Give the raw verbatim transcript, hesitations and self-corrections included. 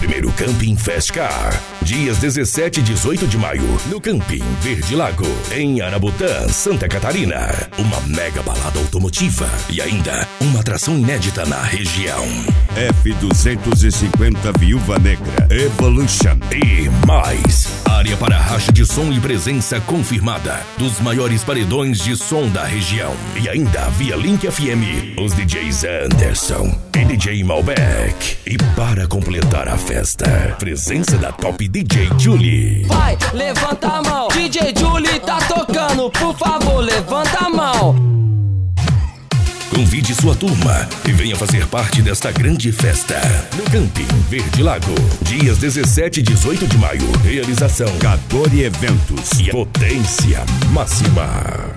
primeiro Camping Fast Car. Dias dezessete e dezoito de maio, no Camping Verde Lago, em Arabutã, Santa Catarina. Uma mega balada automotiva e ainda uma atração inédita na região. F duzentos e cinquenta Viúva Negra Evolution. E mais, área para racha de som e presença confirmada dos maiores paredões de som da região. E ainda via Link F M, os D Js Anderson e D J Malbec. E para completar a festa, presença da top D J Julie. Vai, levanta a mão, D J Julie tá tocando, por favor, levanta a mão. Convide sua turma e venha fazer parte desta grande festa no Camping Verde Lago. Dias dezessete e dezoito de maio. Realização Cadore Eventos e potência máxima.